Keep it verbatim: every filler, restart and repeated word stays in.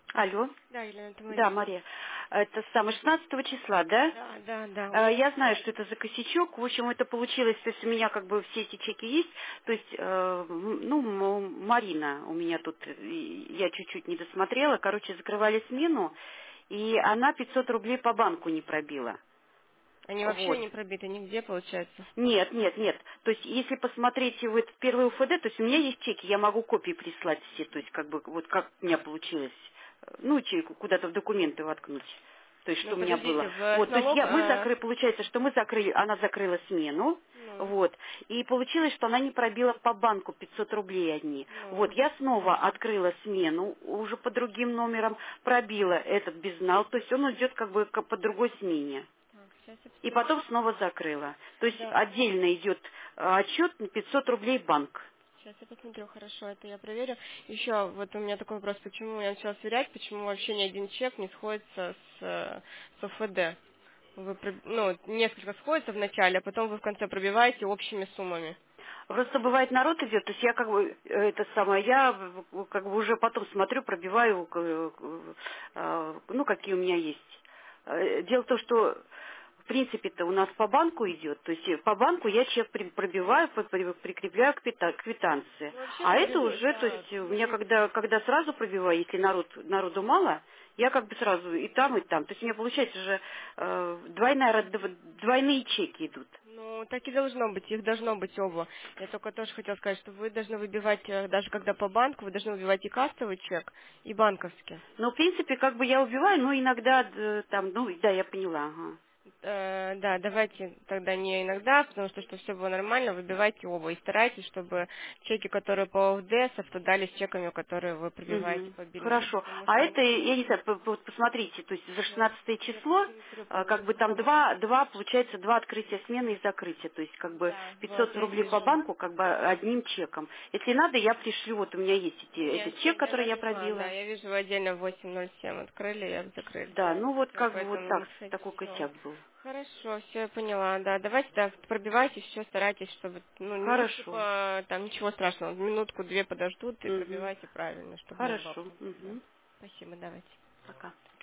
Алло. Да, Елена, это Да, Мария. Мария. Это самое шестнадцатого числа, да? Да, да, да. Э, Я знаю, что это за косячок. В общем, это получилось, то есть у меня как бы все эти чеки есть. То есть, э, м, ну, м- Марина у меня тут, э, я чуть-чуть не досмотрела. Короче, закрывали смену, и она пятьсот рублей по банку не пробила. Они вообще Вот. не пробиты нигде, получается. Нет, нет, нет. То есть, если посмотреть вот в первый УФД, то есть у меня есть чеки, я могу копии прислать все, то есть, как бы, вот как у меня получилось, э, ну, чеку куда-то в документы воткнуть, то есть, Ну, что у меня было. подождите, в с Вот, то есть, налог... я, мы а, закрыли, получается, что мы закрыли, она закрыла смену, Ну, вот, и получилось, что она не пробила по банку пятьсот рублей одни. Вот, ну. я снова открыла смену, уже по другим номерам, пробила этот безнал, то есть, он идет как бы как по другой смене. Так, сейчас я И посмотрю. потом снова закрыла. То есть Да, отдельно идет э, отчет на пятьсот рублей банк. сейчас я посмотрю, хорошо, это я проверю. Еще вот у меня такой вопрос, почему я начала сверять, почему вообще ни один чек не сходится с, э, с ОФД? Вы, проб- ну, несколько сходится в начале, а потом вы в конце пробиваете общими суммами. Просто бывает народ идет, то есть я как бы э, это самое, я в- как бы уже потом смотрю, пробиваю, э, э, ну какие у меня есть. Э, Дело в том, что в принципе-то у нас по банку идет, то есть э, по банку я чек при- пробиваю, при- при- прикрепляю к квита- к квитанции. Ну, вообще А это пробив... уже, то да, есть у меня смотрите. когда, когда сразу пробиваю, если народ, народу мало, я как бы сразу и там, и там. То есть у меня получается уже э, двойная, род- двойные чеки идут. Ну, так и должно быть, их должно быть оба. Я только тоже хотела сказать, что вы должны выбивать, э, даже когда по банку, вы должны выбивать и кассовый чек, и банковский. Но, в принципе, как бы я убиваю, но иногда э, там, ну, да, я поняла, ага. Э, да, давайте тогда не иногда, потому что, чтобы все было нормально, выбивайте оба и старайтесь, чтобы чеки, которые по ОФД, совпадали с чеками, которые вы пробиваете Мгм. по билингу, Хорошо. потому А что это, иногда... я не знаю, п- п- вот посмотрите, то есть за Да, шестнадцатое я число, посмотрю э, как бы полностью, там да. два, два, получается, два открытия смены и закрытия, то есть как бы Да, вот, пятьсот я рублей по вижу. банку, как бы одним чеком. Если надо, я пришлю, вот у меня есть эти, Нет, этот чек, нет, я который я поняла, да, пробила. я вижу, вы отдельно восемь ноль семь открыли, я закрыли. Да, ну вот Все, как бы вот поэтому так, не сходи. такой Все. косяк был. Хорошо, все, я поняла, да. Давайте, да, пробивайте, все, старайтесь, чтобы, ну, не Хорошо. типа, там, ничего страшного, минутку-две подождут и Угу. пробивайте правильно, чтобы не было Хорошо. проблем, да. Угу. Спасибо, давайте. Пока.